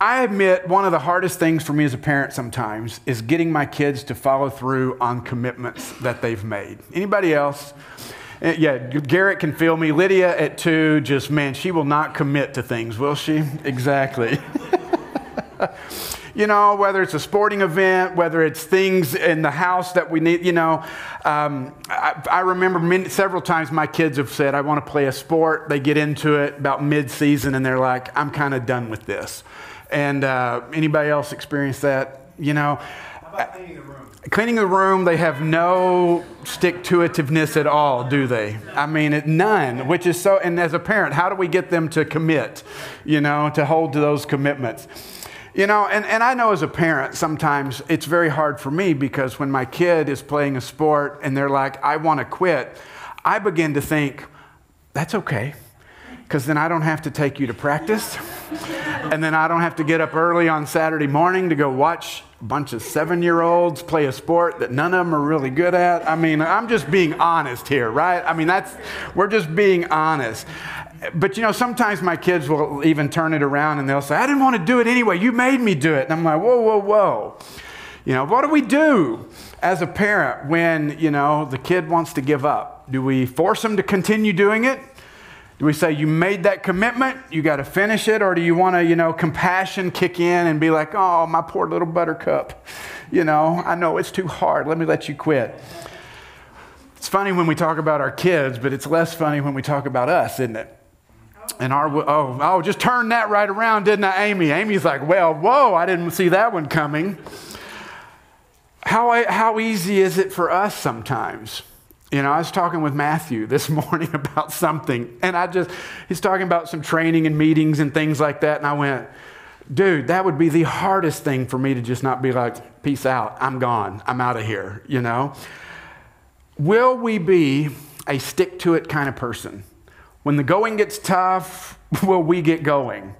I admit one of the hardest things for me as a parent sometimes is getting my kids to follow through on commitments that they've made. Anybody else? Yeah, Garrett can feel me. Lydia at 2, just, man, she will not commit to things, will she? Exactly. You know, whether it's a sporting event, whether it's things in the house that we need, you know. I remember several times my kids have said, I want to play a sport. They get into it about mid-season and they're like, I'm kind of done with this. And anybody else experience that? You know, how about cleaning the room? Cleaning the room, they have no stick-to-itiveness at all, do they? I mean, none, which is so, and as a parent, how do we get them to commit, you know, to hold to those commitments? You know, and I know as a parent, sometimes it's very hard for me because when my kid is playing a sport and they're like, I want to quit, I begin to think, that's okay. Because then I don't have to take you to practice. And then I don't have to get up early on Saturday morning to go watch a bunch of 7-year-olds play a sport that none of them are really good at. I mean, I'm just being honest here, right? I mean, we're just being honest. But, you know, sometimes my kids will even turn it around and they'll say, I didn't want to do it anyway. You made me do it. And I'm like, whoa, whoa, whoa. You know, what do we do as a parent when, you know, the kid wants to give up? Do we force them to continue doing it? Do we say, you made that commitment, you got to finish it? Or do you want to, you know, compassion kick in and be like, oh, my poor little buttercup. You know, I know it's too hard. Let me let you quit. It's funny when we talk about our kids, but it's less funny when we talk about us, isn't it? And just turned that right around, didn't I, Amy? Amy's like, well, whoa, I didn't see that one coming. How easy is it for us sometimes? You know, I was talking with Matthew this morning about something, and he's talking about some training and meetings and things like that, and I went, dude, that would be the hardest thing for me to just not be like, peace out, I'm gone, I'm out of here, you know? Will we be a stick-to-it kind of person? When the going gets tough, will we get going?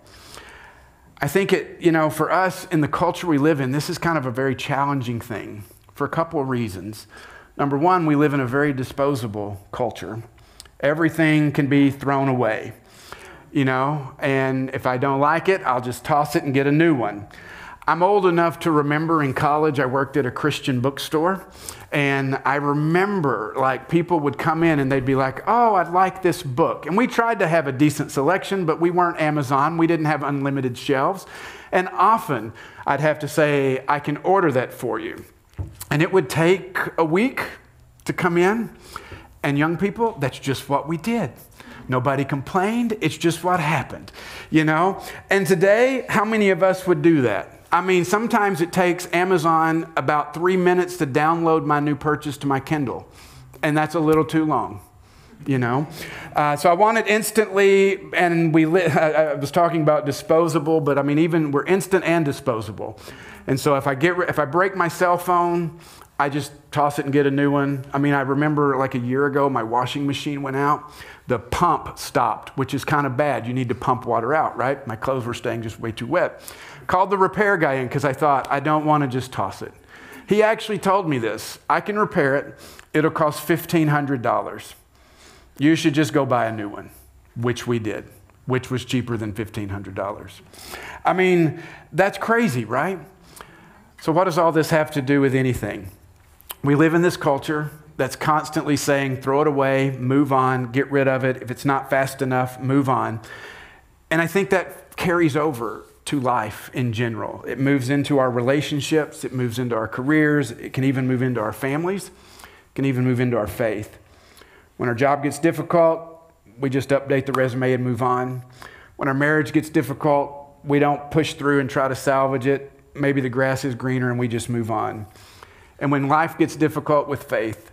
I think for us in the culture we live in, this is kind of a very challenging thing for a couple of reasons. Number one, we live in a very disposable culture. Everything can be thrown away, you know, and if I don't like it, I'll just toss it and get a new one. I'm old enough to remember in college, I worked at a Christian bookstore, and I remember like people would come in and they'd be like, oh, I'd like this book. And we tried to have a decent selection, but we weren't Amazon. We didn't have unlimited shelves. And often I'd have to say, I can order that for you. And it would take a week to come in. And young people, that's just what we did. Nobody complained. It's just what happened, you know? And today, how many of us would do that? I mean, sometimes it takes Amazon about 3 minutes to download my new purchase to my Kindle. And that's a little too long, you know? So I want it instantly, and I was talking about disposable, but I mean, even we're instant and disposable. And so if I break my cell phone, I just toss it and get a new one. I mean, I remember like a year ago, my washing machine went out. The pump stopped, which is kind of bad. You need to pump water out, right? My clothes were staying just way too wet. Called the repair guy in because I thought, I don't want to just toss it. He actually told me this. I can repair it. It'll cost $1,500. You should just go buy a new one, which we did, which was cheaper than $1,500. I mean, that's crazy, right? So what does all this have to do with anything? We live in this culture that's constantly saying, throw it away, move on, get rid of it. If it's not fast enough, move on. And I think that carries over to life in general. It moves into our relationships. It moves into our careers. It can even move into our families. It can even move into our faith. When our job gets difficult, we just update the resume and move on. When our marriage gets difficult, we don't push through and try to salvage it. Maybe the grass is greener and we just move on. And when life gets difficult with faith,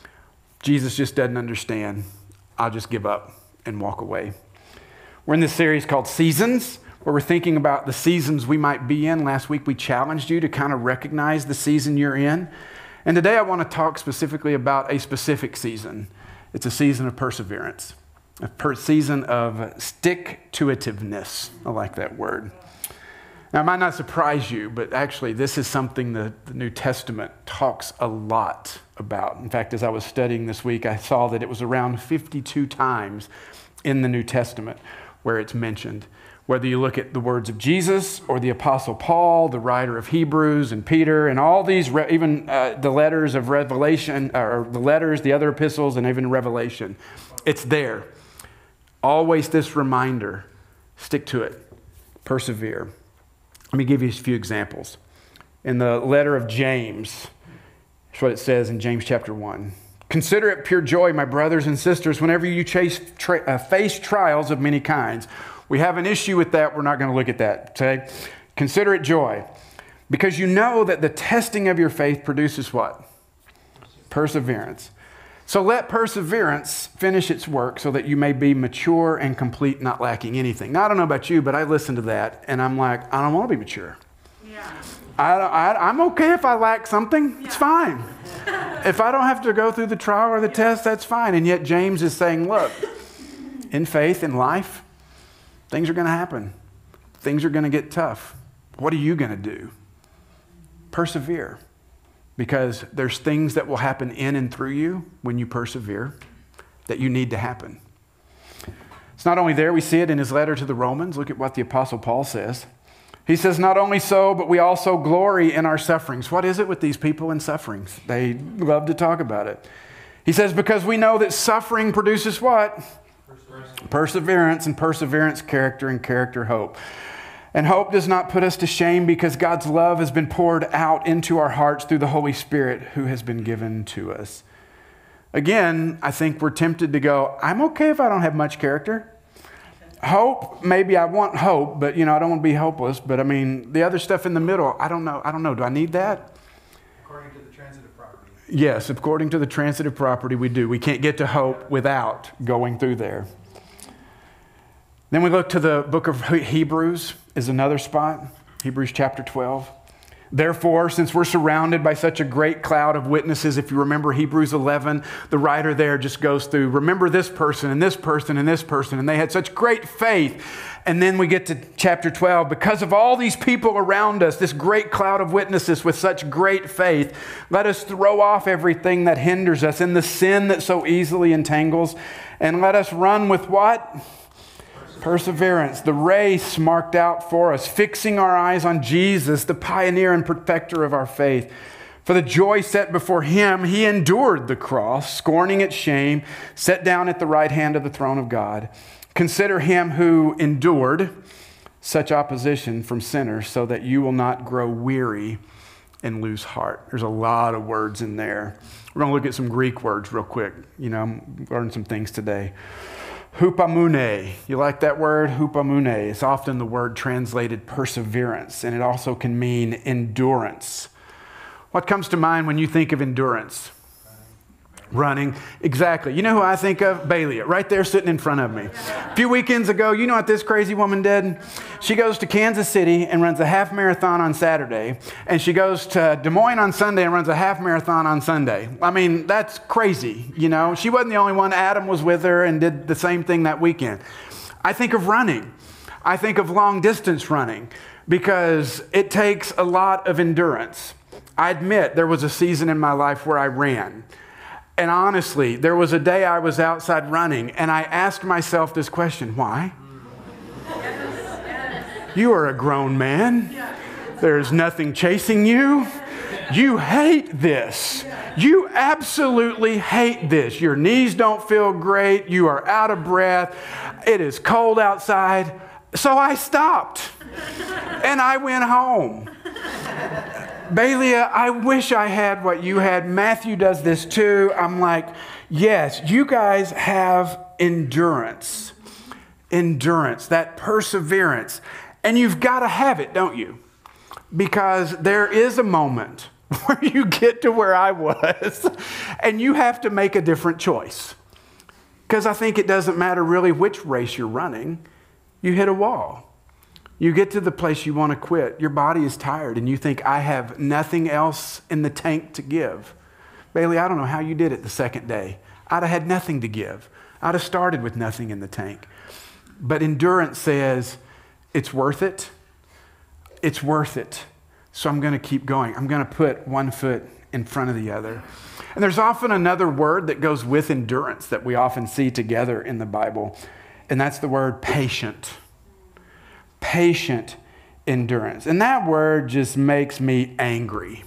Jesus just doesn't understand. I'll just give up and walk away. We're in this series called Seasons, where we're thinking about the seasons we might be in. Last week we challenged you to kind of recognize the season you're in. And today I want to talk specifically about a specific season. It's a season of perseverance, a season of stick-to-itiveness. I like that word. Now, it might not surprise you, but actually this is something that the New Testament talks a lot about. In fact, as I was studying this week, I saw that it was around 52 times in the New Testament where it's mentioned, Whether you look at the words of Jesus or the Apostle Paul, the writer of Hebrews and Peter, and all these, even the letters of Revelation, or the letters, the other epistles, and even Revelation, it's there. Always this reminder, stick to it, persevere. Let me give you a few examples. In the letter of James, that's what it says in James chapter 1. Consider it pure joy, my brothers and sisters, whenever you face trials of many kinds. We have an issue with that. We're not going to look at that. Okay? Consider it joy, because you know that the testing of your faith produces what? Perseverance. So let perseverance finish its work so that you may be mature and complete, not lacking anything. Now, I don't know about you, but I listen to that and I'm like, I don't want to be mature. Yeah. I'm okay if I lack something. Yeah. It's fine. If I don't have to go through the trial or the test, that's fine. And yet James is saying, look, in faith, in life, things are going to happen. Things are going to get tough. What are you going to do? Persevere. Because there's things that will happen in and through you when you persevere that you need to happen. It's not only there, we see it in his letter to the Romans. Look at what the Apostle Paul says. He says, not only so, but we also glory in our sufferings. What is it with these people in sufferings? They love to talk about it. He says, because we know that suffering produces what? Perseverance, and perseverance, character, and character, hope. And hope does not put us to shame, because God's love has been poured out into our hearts through the Holy Spirit who has been given to us. Again, I think we're tempted to go, I'm okay if I don't have much character. Hope, maybe I want hope, but I don't want to be hopeless. But the other stuff in the middle, I don't know. Do I need that? According to the transitive property. Yes, according to the transitive property, we do. We can't get to hope without going through there. Then we look to the book of Hebrews is another spot. Hebrews chapter 12. Therefore, since we're surrounded by such a great cloud of witnesses, if you remember Hebrews 11, the writer there just goes through, remember this person and this person and this person, and they had such great faith. And then we get to chapter 12. Because of all these people around us, this great cloud of witnesses with such great faith, let us throw off everything that hinders us and the sin that so easily entangles, and let us run with what? Perseverance, the race marked out for us, fixing our eyes on Jesus, the pioneer and perfecter of our faith. For the joy set before him, he endured the cross, scorning its shame, sat down at the right hand of the throne of God. Consider him who endured such opposition from sinners, so that you will not grow weary and lose heart. There's a lot of words in there. We're going to look at some Greek words real quick. I'm learning some things today. Hupamune. You like that word? Hupamune. It's often the word translated perseverance, and it also can mean endurance. What comes to mind when you think of endurance? Running. Exactly. You know who I think of? Bailey, right there sitting in front of me. A few weekends ago, you know what this crazy woman did? She goes to Kansas City and runs a half marathon on Saturday, and she goes to Des Moines on Sunday and runs a half marathon on Sunday. That's crazy. She wasn't the only one. Adam was with her and did the same thing that weekend. I think of running. I think of long distance running, because it takes a lot of endurance. I admit there was a season in my life where I ran. And honestly, there was a day I was outside running, and I asked myself this question: why? You are a grown man. There's nothing chasing you. You hate this. You absolutely hate this. Your knees don't feel great. You are out of breath. It is cold outside. So I stopped, and I went home. Bailey, I wish I had what you had. Matthew does this too. I'm like, yes, you guys have endurance. Endurance, that perseverance. And you've got to have it, don't you? Because there is a moment where you get to where I was, and you have to make a different choice. Because I think it doesn't matter really which race you're running. You hit a wall. You get to the place you want to quit. Your body is tired and you think, I have nothing else in the tank to give. Bailey, I don't know how you did it the second day. I'd have had nothing to give. I'd have started with nothing in the tank. But endurance says, it's worth it. It's worth it. So I'm going to keep going. I'm going to put one foot in front of the other. And there's often another word that goes with endurance that we often see together in the Bible. And that's the word patient. Patient endurance. And that word just makes me angry.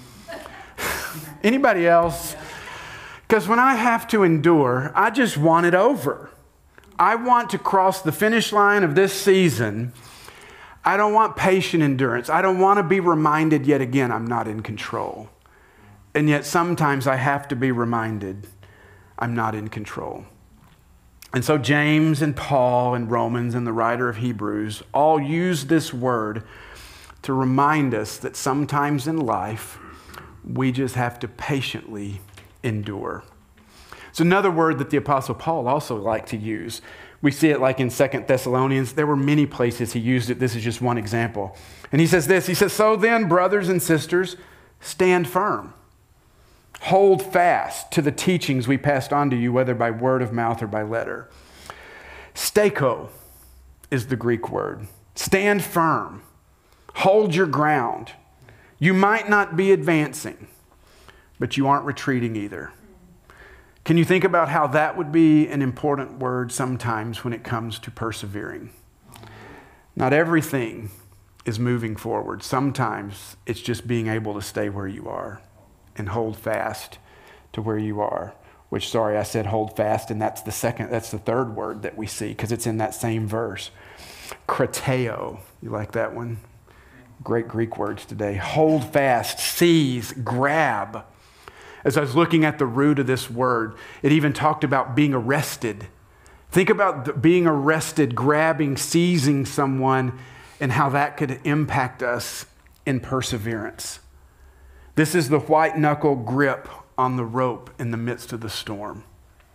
Anybody else? Because when I have to endure, I just want it over. I want to cross the finish line of this season. I don't want patient endurance. I don't want to be reminded yet again I'm not in control. And yet sometimes I have to be reminded I'm not in control. And so James and Paul and Romans and the writer of Hebrews all use this word to remind us that sometimes in life we just have to patiently endure. It's another word that the Apostle Paul also liked to use. We see it like in 2 Thessalonians. There were many places he used it. This is just one example. And he says this, he says, "So then, brothers and sisters, stand firm. Hold fast to the teachings we passed on to you, whether by word of mouth or by letter." Stako is the Greek word. Stand firm. Hold your ground. You might not be advancing, but you aren't retreating either. Can you think about how that would be an important word sometimes when it comes to persevering? Not everything is moving forward. Sometimes it's just being able to stay where you are and hold fast to where you are. Which, sorry, I said hold fast, and that's the third word that we see because it's in that same verse. Krateo. You like that one? Great Greek words today. Hold fast, seize, grab. As I was looking at the root of this word, it even talked about being arrested. Think about being arrested, grabbing, seizing someone, and how that could impact us in perseverance. This is the white knuckle grip on the rope in the midst of the storm.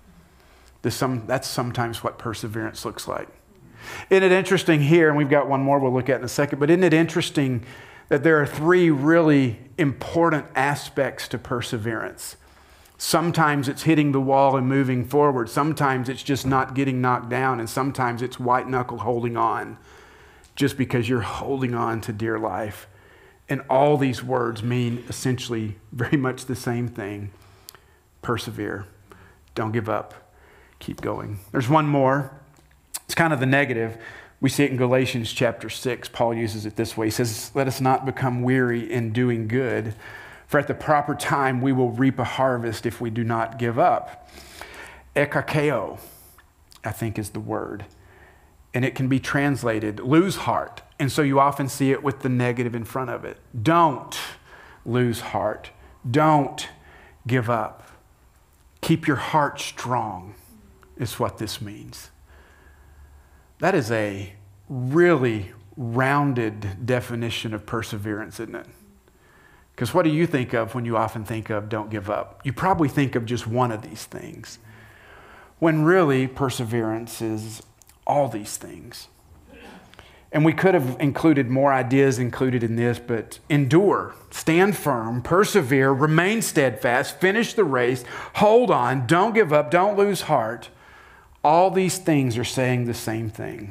That's sometimes what perseverance looks like. Isn't it interesting here, and we've got one more we'll look at in a second, but isn't it interesting that there are three really important aspects to perseverance? Sometimes it's hitting the wall and moving forward. Sometimes it's just not getting knocked down. And sometimes it's white knuckle holding on just because you're holding on to dear life. And all these words mean essentially very much the same thing. Persevere. Don't give up. Keep going. There's one more. It's kind of the negative. We see it in Galatians chapter 6. Paul uses it this way. He says, "Let us not become weary in doing good, for at the proper time we will reap a harvest if we do not give up." Ekakeo, I think is the word. And it can be translated, lose heart. And so you often see it with the negative in front of it. Don't lose heart. Don't give up. Keep your heart strong is what this means. That is a really rounded definition of perseverance, isn't it? Because what do you think of when you often think of don't give up? You probably think of just one of these things, when really perseverance is all these things. And we could have included more ideas included in this, but endure, stand firm, persevere, remain steadfast, finish the race, hold on, don't give up, don't lose heart. All these things are saying the same thing.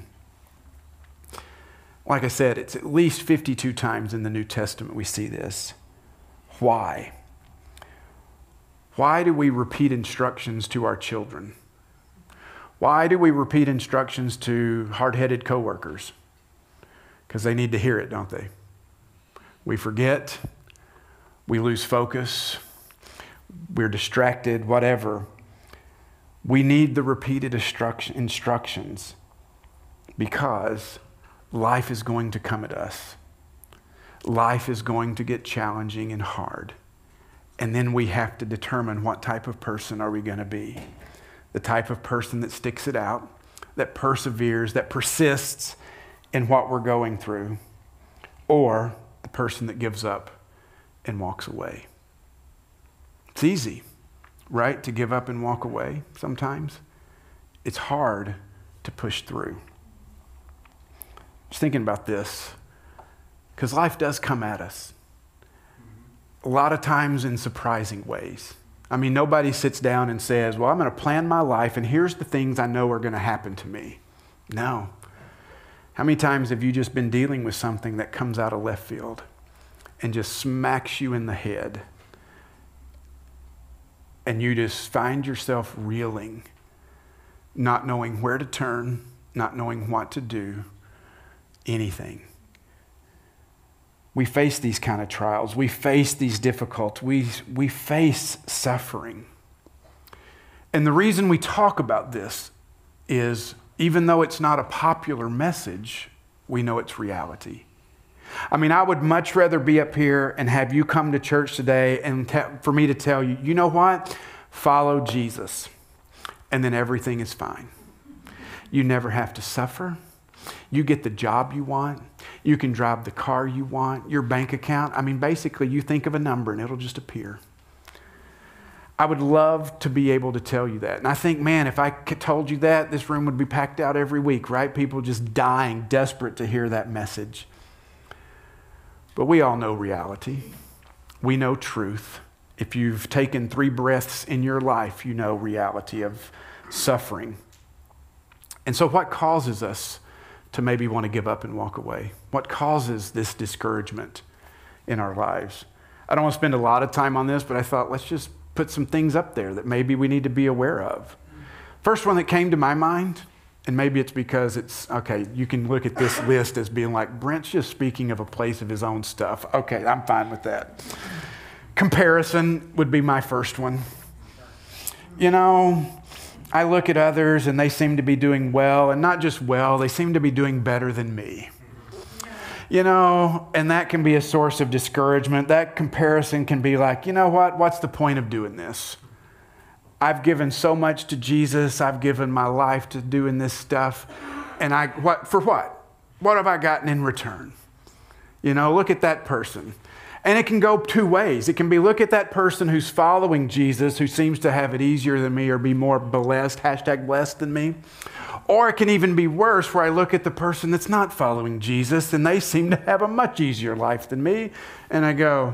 Like I said, it's at least 52 times in the New Testament we see this. Why? Why do we repeat instructions to our children? Why do we repeat instructions to hard-headed coworkers? Because they need to hear it, don't they? We forget, we lose focus, we're distracted, whatever. We need the repeated instructions because life is going to come at us. Life is going to get challenging and hard. And then we have to determine what type of person are we going to be. The type of person that sticks it out, that perseveres, that persists in what we're going through, or the person that gives up and walks away. It's easy, right, to give up and walk away sometimes. It's hard to push through. Just thinking about this, because life does come at us. A lot of times in surprising ways. I mean, nobody sits down and says, well, I'm going to plan my life and here's the things I know are going to happen to me. No. How many times have you just been dealing with something that comes out of left field and just smacks you in the head? And you just find yourself reeling, not knowing where to turn, not knowing what to do, anything. We face these kind of trials. We face these difficulties. We face suffering. And the reason we talk about this is, even though it's not a popular message, we know it's reality. I mean, I would much rather be up here and have you come to church today and for me to tell you, you know what? Follow Jesus, and then everything is fine. You never have to suffer. You get the job you want. You can drive the car you want. Your bank account, I mean, basically you think of a number and it'll just appear. I would love to be able to tell you that. And I think, man, if I told you that, this room would be packed out every week, right? People just dying, desperate to hear that message. But we all know reality. We know truth. If you've taken 3 breaths in your life, you know reality of suffering. And so what causes us to maybe want to give up and walk away? What causes this discouragement in our lives? I don't want to spend a lot of time on this, but I thought let's just put some things up there that maybe we need to be aware of. First one that came to my mind, and maybe it's because it's, okay, you can look at this list as being like, Brent's just speaking of a place of his own stuff. Okay, I'm fine with that. Comparison would be my first one. You know, I look at others and they seem to be doing well, and not just well, they seem to be doing better than me. You know, and that can be a source of discouragement. That comparison can be like, you know what? What's the point of doing this? I've given so much to Jesus. I've given my life to doing this stuff. And for what? What have I gotten in return? You know, look at that person. And it can go 2 ways. It can be, look at that person who's following Jesus, who seems to have it easier than me or be more blessed, #blessed than me. Or it can even be worse, where I look at the person that's not following Jesus and they seem to have a much easier life than me. And I go,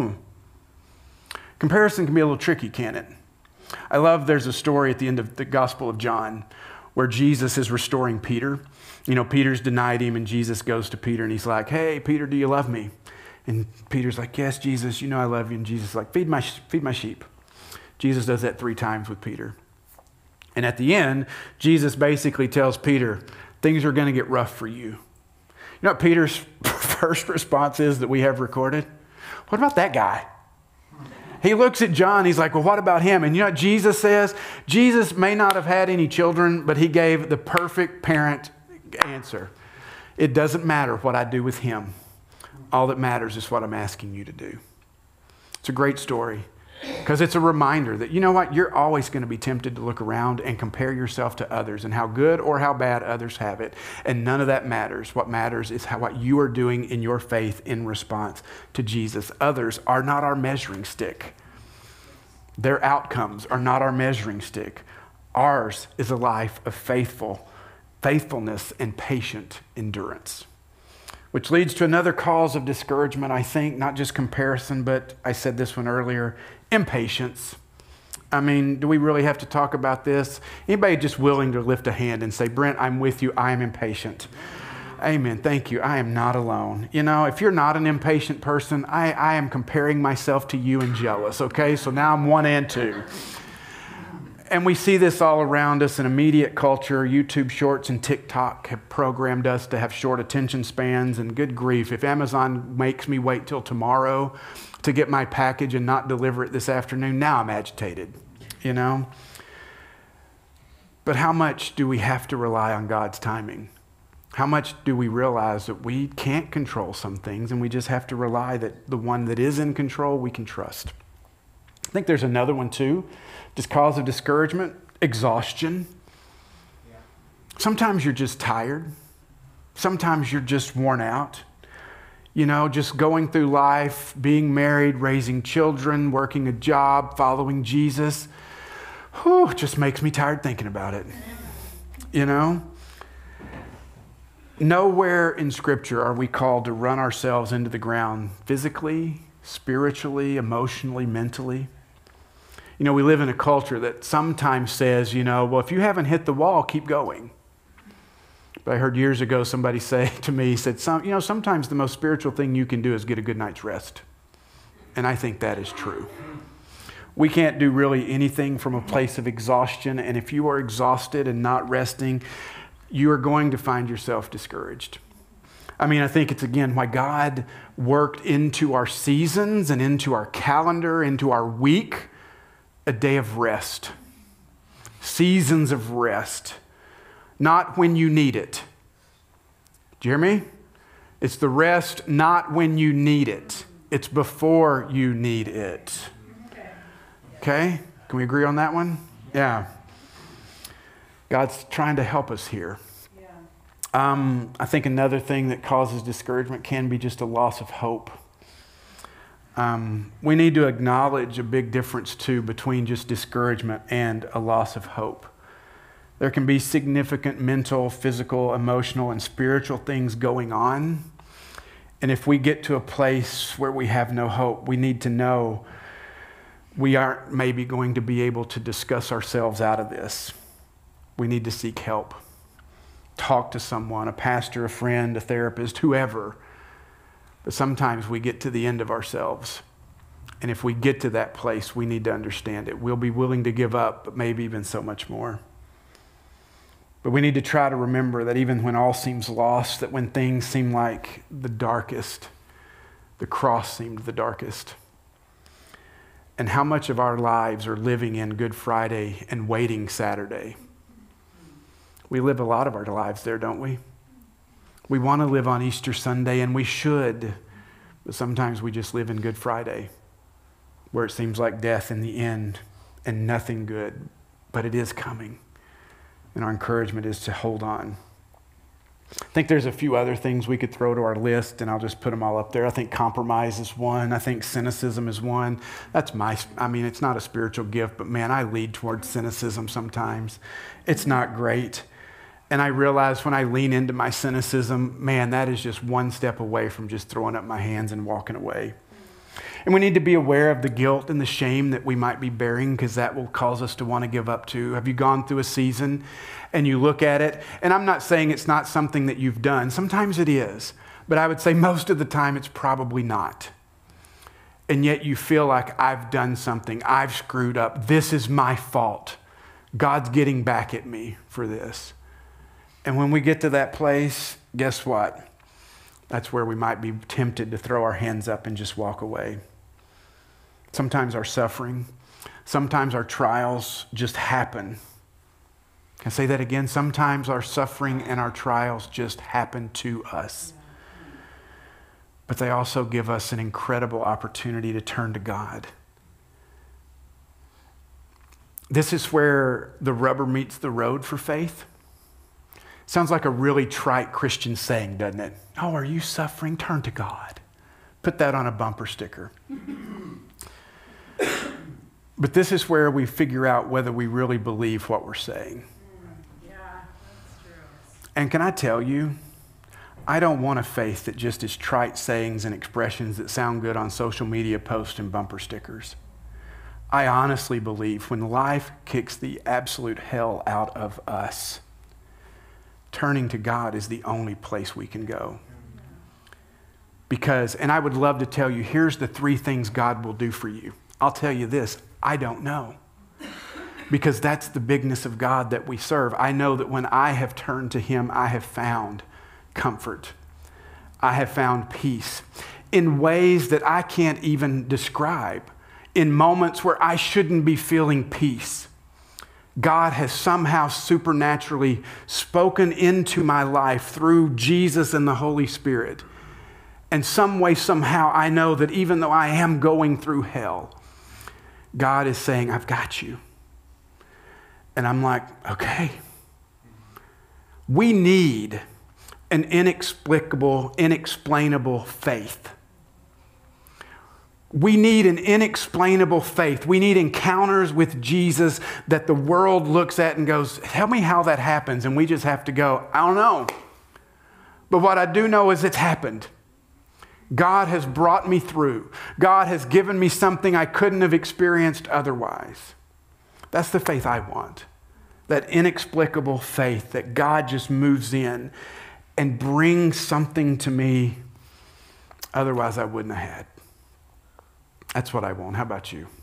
Comparison can be a little tricky, can't it? I love there's a story at the end of the Gospel of John where Jesus is restoring Peter. You know, Peter's denied him, and Jesus goes to Peter and he's like, hey, Peter, do you love me? And Peter's like, yes, Jesus, you know I love you. And Jesus is like, feed my sheep. Jesus does that 3 times with Peter. And at the end, Jesus basically tells Peter, things are going to get rough for you. You know what Peter's first response is that we have recorded? What about that guy? He looks at John, he's like, well, what about him? And you know what Jesus says? Jesus may not have had any children, but he gave the perfect parent answer. It doesn't matter what I do with him. All that matters is what I'm asking you to do. It's a great story because it's a reminder that, you know what, you're always going to be tempted to look around and compare yourself to others and how good or how bad others have it. And none of that matters. What matters is what you are doing in your faith in response to Jesus. Others are not our measuring stick. Their outcomes are not our measuring stick. Ours is a life of faithfulness and patient endurance. Which leads to another cause of discouragement, I think, not just comparison, but I said this one earlier, impatience. I mean, do we really have to talk about this? Anybody just willing to lift a hand and say, Brent, I'm with you, I am impatient. Amen, thank you, I am not alone. You know, if you're not an impatient person, I am comparing myself to you and jealous, okay? So now I'm 1 and 2. And we see this all around us in immediate culture. YouTube Shorts and TikTok have programmed us to have short attention spans. And good grief, if Amazon makes me wait till tomorrow to get my package and not deliver it this afternoon, now I'm agitated, you know? But how much do we have to rely on God's timing? How much do we realize that we can't control some things and we just have to rely that the one that is in control we can trust? I think there's another one too. Just cause of discouragement, exhaustion. Yeah. Sometimes you're just tired. Sometimes you're just worn out. You know, just going through life, being married, raising children, working a job, following Jesus. Whew, just makes me tired thinking about it. You know? Nowhere in Scripture are we called to run ourselves into the ground physically, spiritually, emotionally, mentally. You know, we live in a culture that sometimes says, you know, well, if you haven't hit the wall, keep going. But I heard years ago somebody say to me, he said, sometimes the most spiritual thing you can do is get a good night's rest. And I think that is true. We can't do really anything from a place of exhaustion. And if you are exhausted and not resting, you are going to find yourself discouraged. I mean, I think it's, again, why God worked into our seasons and into our calendar, into our week, a day of rest. Seasons of rest. Not when you need it. Do you hear me? It's the rest not when you need it. It's before you need it. Okay? Can we agree on that one? Yeah. God's trying to help us here. I think another thing that causes discouragement can be just a loss of hope. We need to acknowledge a big difference, too, between just discouragement and a loss of hope. There can be significant mental, physical, emotional, and spiritual things going on. And if we get to a place where we have no hope, we need to know we aren't maybe going to be able to discuss ourselves out of this. We need to seek help. Talk to someone, a pastor, a friend, a therapist, whoever. But sometimes we get to the end of ourselves. And if we get to that place, we need to understand it. We'll be willing to give up, but maybe even so much more. But we need to try to remember that even when all seems lost, that when things seem like the darkest, the cross seemed the darkest. And how much of our lives are living in Good Friday and waiting Saturday? We live a lot of our lives there, don't we? We want to live on Easter Sunday, and we should, but sometimes we just live in Good Friday, where it seems like death in the end and nothing good, but it is coming. And our encouragement is to hold on. I think there's a few other things we could throw to our list, and I'll just put them all up there. I think compromise is one. I think cynicism is one. It's not a spiritual gift, but man, I lead towards cynicism sometimes. It's not great. And I realize when I lean into my cynicism, man, that is just one step away from just throwing up my hands and walking away. And we need to be aware of the guilt and the shame that we might be bearing, because that will cause us to want to give up too. Have you gone through a season and you look at it? And I'm not saying it's not something that you've done. Sometimes it is. But I would say most of the time it's probably not. And yet you feel like I've done something. I've screwed up. This is my fault. God's getting back at me for this. And when we get to that place, guess what? That's where we might be tempted to throw our hands up and just walk away. Sometimes our suffering, sometimes our trials just happen. Can I say that again? Sometimes our suffering and our trials just happen to us. But they also give us an incredible opportunity to turn to God. This is where the rubber meets the road for faith. Sounds like a really trite Christian saying, doesn't it? Oh, are you suffering? Turn to God. Put that on a bumper sticker. But this is where we figure out whether we really believe what we're saying. Yeah, that's true. And can I tell you, I don't want a faith that just is trite sayings and expressions that sound good on social media posts and bumper stickers. I honestly believe when life kicks the absolute hell out of us, turning to God is the only place we can go. Because, and I would love to tell you, here's the 3 things God will do for you. I'll tell you this, I don't know. Because that's the bigness of God that we serve. I know that when I have turned to Him, I have found comfort. I have found peace in ways that I can't even describe. In moments where I shouldn't be feeling peace, God has somehow supernaturally spoken into my life through Jesus and the Holy Spirit. And some way, somehow, I know that even though I am going through hell, God is saying, I've got you. And I'm like, okay. We need an inexplicable, inexplainable faith. We need an inexplainable faith. We need encounters with Jesus that the world looks at and goes, tell me how that happens. And we just have to go, I don't know. But what I do know is it's happened. God has brought me through. God has given me something I couldn't have experienced otherwise. That's the faith I want. That inexplicable faith that God just moves in and brings something to me otherwise I wouldn't have had. That's what I want. How about you?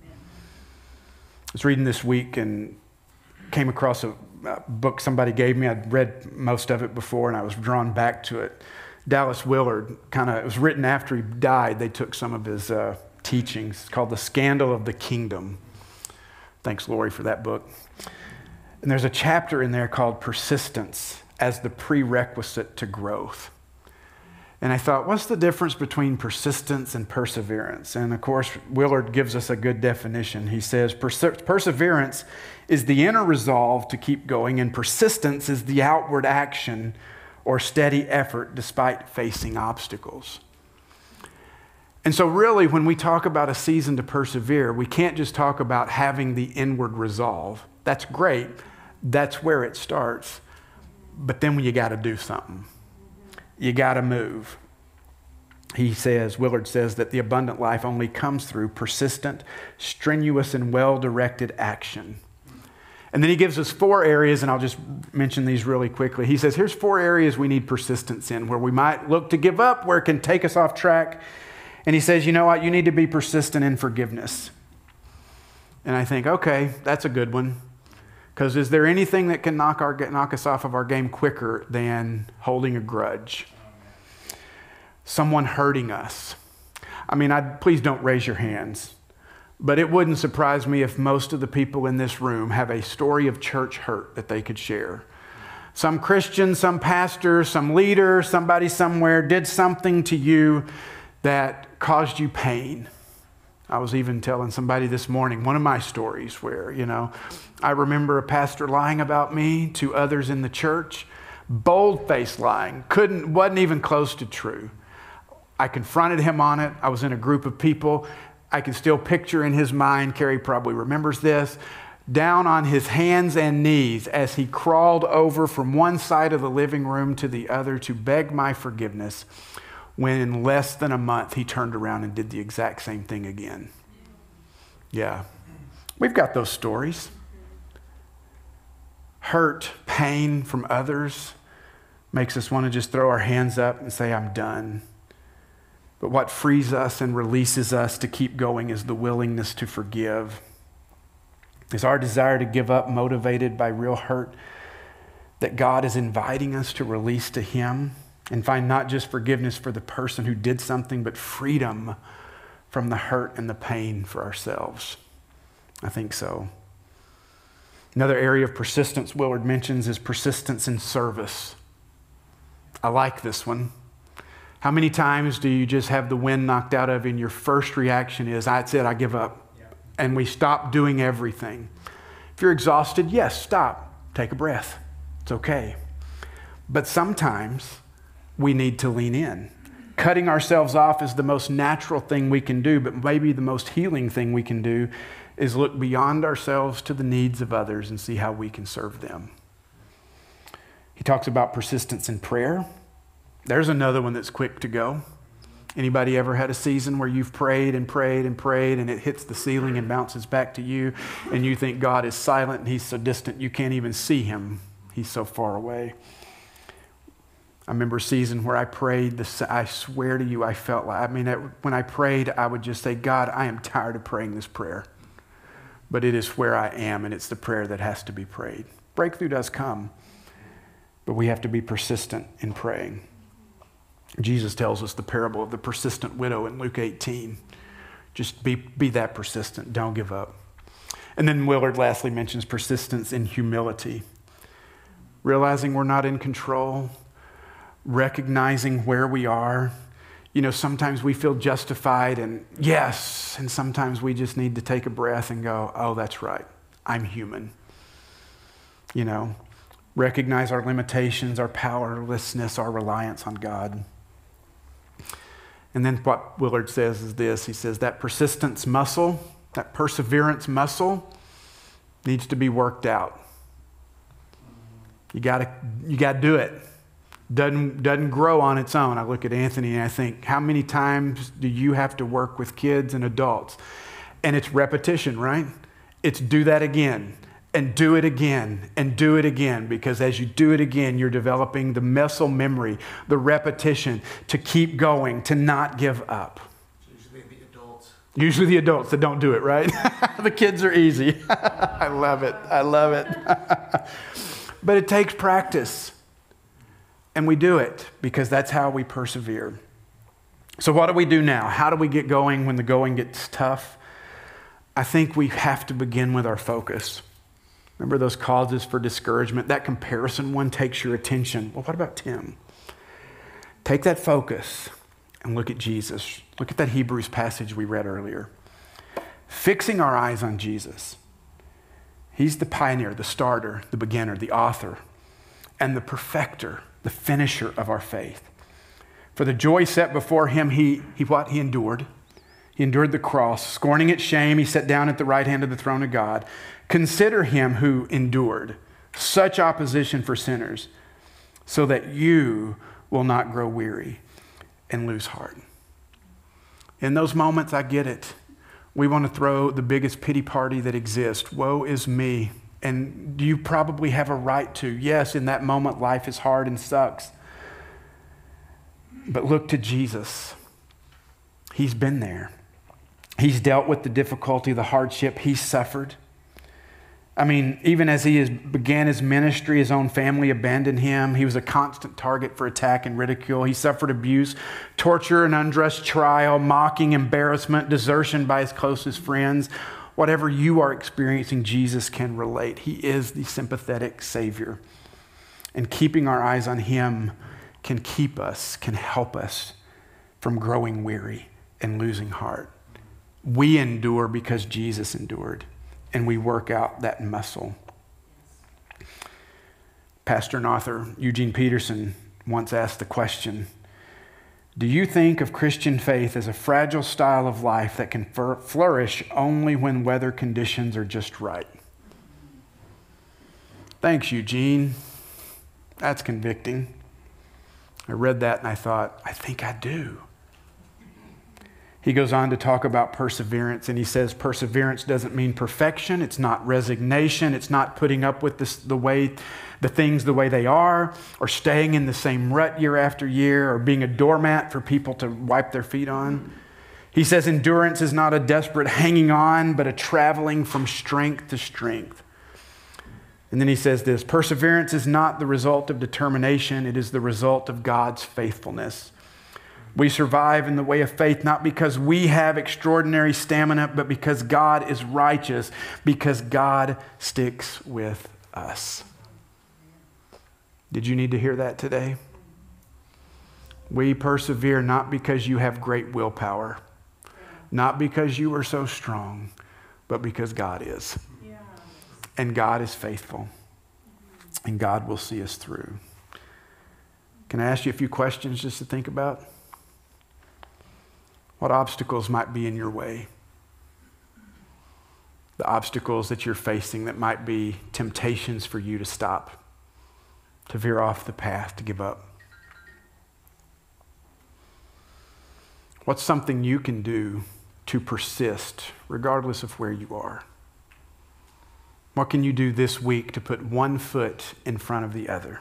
I was reading this week and came across a book somebody gave me. I'd read most of it before and I was drawn back to it. Dallas Willard, it was written after he died. They took some of his teachings. It's called The Scandal of the Kingdom. Thanks, Lori, for that book. And there's a chapter in there called Persistence as the Prerequisite to Growth. And I thought, what's the difference between persistence and perseverance? And of course, Willard gives us a good definition. He says, perseverance is the inner resolve to keep going, and persistence is the outward action or steady effort despite facing obstacles. And so really, when we talk about a season to persevere, we can't just talk about having the inward resolve. That's great. That's where it starts. But then you got to do something. You got to move. Willard says that the abundant life only comes through persistent, strenuous, and well-directed action. And then he gives us 4 areas, and I'll just mention these really quickly. He says, here's 4 areas we need persistence in, where we might look to give up, where it can take us off track. And he says, you know what? You need to be persistent in forgiveness. And I think, okay, that's a good one. Because is there anything that can knock us off of our game quicker than holding a grudge? Someone hurting us. I mean, please don't raise your hands. But it wouldn't surprise me if most of the people in this room have a story of church hurt that they could share. Some Christian, some pastor, some leader, somebody somewhere did something to you that caused you pain. I was even telling somebody this morning, one of my stories where, I remember a pastor lying about me to others in the church, bold-faced lying, wasn't even close to true. I confronted him on it. I was in a group of people. I can still picture in his mind, Carrie probably remembers this, down on his hands and knees as he crawled over from one side of the living room to the other to beg my forgiveness, when in less than a month he turned around and did the exact same thing again. Yeah, we've got those stories. Hurt, pain from others makes us want to just throw our hands up and say, I'm done. But what frees us and releases us to keep going is the willingness to forgive. Is our desire to give up motivated by real hurt that God is inviting us to release to Him and find not just forgiveness for the person who did something, but freedom from the hurt and the pain for ourselves? I think so. Another area of persistence Willard mentions is persistence in service. I like this one. How many times do you just have the wind knocked out of you and your first reaction is, that's it, I give up. Yeah. And we stop doing everything. If you're exhausted, yes, stop. Take a breath. It's okay. But sometimes we need to lean in. Cutting ourselves off is the most natural thing we can do, but maybe the most healing thing we can do is look beyond ourselves to the needs of others and see how we can serve them. He talks about persistence in prayer. There's another one that's quick to go. Anybody ever had a season where you've prayed and prayed and prayed and it hits the ceiling and bounces back to you and you think God is silent and He's so distant you can't even see Him. He's so far away. I remember a season where I prayed, I swear to you, I felt like, when I prayed, I would just say, God, I am tired of praying this prayer. But it is where I am, and it's the prayer that has to be prayed. Breakthrough does come, but we have to be persistent in praying. Jesus tells us the parable of the persistent widow in Luke 18. Just be that persistent. Don't give up. And then Willard lastly mentions persistence in humility. Realizing we're not in control. Recognizing where we are. Sometimes we feel justified and yes, and sometimes we just need to take a breath and go, oh, that's right. I'm human. Recognize our limitations, our powerlessness, our reliance on God. And then what Willard says is this. He says that persistence muscle, that perseverance muscle needs to be worked out. You got to do it. Doesn't grow on its own. I look at Anthony and I think, how many times do you have to work with kids and adults? And it's repetition, right? It's do that again and do it again and do it again, because as you do it again, you're developing the muscle memory, the repetition to keep going, to not give up. Usually the adults that don't do it, right? The kids are easy. I love it. But it takes practice. And we do it because that's how we persevere. So what do we do now? How do we get going when the going gets tough? I think we have to begin with our focus. Remember those causes for discouragement? That comparison one takes your attention. Well, what about Tim? Take that focus and look at Jesus. Look at that Hebrews passage we read earlier. Fixing our eyes on Jesus. He's the pioneer, the starter, the beginner, the author, and the perfecter, the finisher of our faith. For the joy set before him, he endured. He endured the cross, scorning its shame. He sat down at the right hand of the throne of God. Consider him who endured such opposition for sinners, so that you will not grow weary and lose heart. In those moments, I get it. We want to throw the biggest pity party that exists. Woe is me. And you probably have a right to. Yes, in that moment, life is hard and sucks. But look to Jesus. He's been there. He's dealt with the difficulty, the hardship. He's suffered. I mean, even as he began his ministry, his own family abandoned him. He was a constant target for attack and ridicule. He suffered abuse, torture, an unjust trial, mocking, embarrassment, desertion by his closest friends. Whatever you are experiencing, Jesus can relate. He is the sympathetic Savior. And keeping our eyes on him can keep us, can help us from growing weary and losing heart. We endure because Jesus endured, and we work out that muscle. Pastor and author Eugene Peterson once asked the question, do you think of Christian faith as a fragile style of life that can flourish only when weather conditions are just right? Thanks, Eugene. That's convicting. I read that and I thought, I think I do. He goes on to talk about perseverance, and he says perseverance doesn't mean perfection. It's not resignation. It's not putting up with the things the way they are, or staying in the same rut year after year, or being a doormat for people to wipe their feet on. He says endurance is not a desperate hanging on, but a traveling from strength to strength. And then he says this, perseverance is not the result of determination. It is the result of God's faithfulness. We survive in the way of faith not because we have extraordinary stamina, but because God is righteous, because God sticks with us. Did you need to hear that today? We persevere not because you have great willpower, not because you are so strong, but because God is. Yeah. And God is faithful. And God will see us through. Can I ask you a few questions just to think about? What obstacles might be in your way? The obstacles that you're facing that might be temptations for you to stop, to veer off the path, to give up. What's something you can do to persist regardless of where you are? What can you do this week to put one foot in front of the other?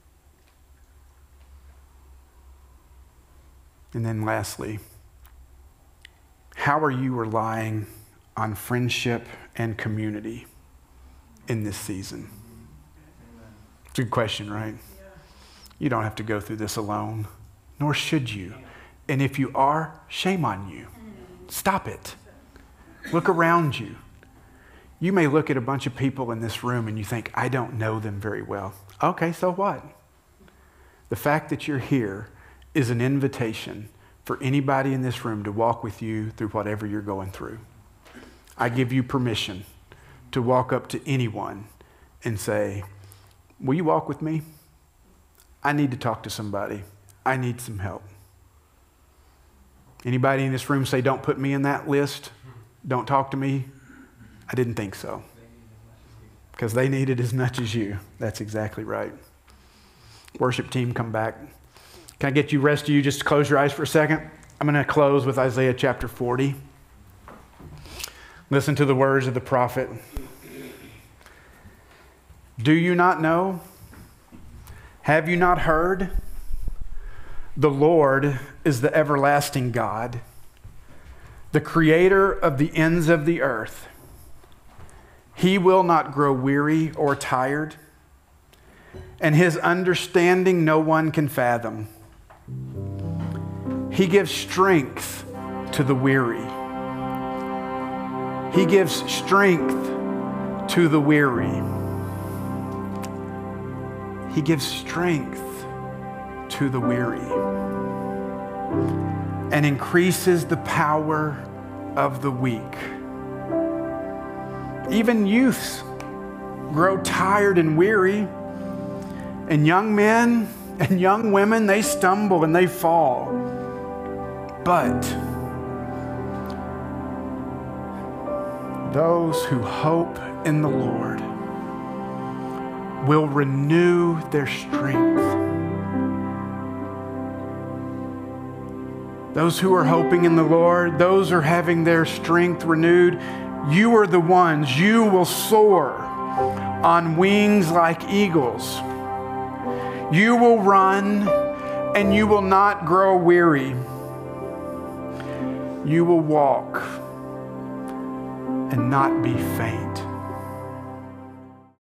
And then lastly, how are you relying on friendship and community in this season? It's a good question, right? You don't have to go through this alone, nor should you. And if you are, shame on you. Stop it. Look around you. You may look at a bunch of people in this room and you think, I don't know them very well. Okay, so what? The fact that you're here is an invitation for anybody in this room to walk with you through whatever you're going through. I give you permission to walk up to anyone and say, will you walk with me? I need to talk to somebody. I need some help. Anybody in this room say, don't put me in that list? Don't talk to me? I didn't think so. Because they need it as much as you. That's exactly right. Worship team, come back. Can I get you, rest of you, just to close your eyes for a second? I'm going to close with Isaiah chapter 40. Listen to the words of the prophet. Do you not know? Have you not heard? The Lord is the everlasting God, the creator of the ends of the earth. He will not grow weary or tired, and his understanding no one can fathom. He gives strength to the weary. He gives strength to the weary. He gives strength to the weary and increases the power of the weak. Even youths grow tired and weary, and young men and young women, they stumble and they fall. But those who hope in the Lord will renew their strength. Those who are hoping in the Lord, those who are having their strength renewed, you are the ones, you will soar on wings like eagles. You will run and you will not grow weary. You will walk and not be faint.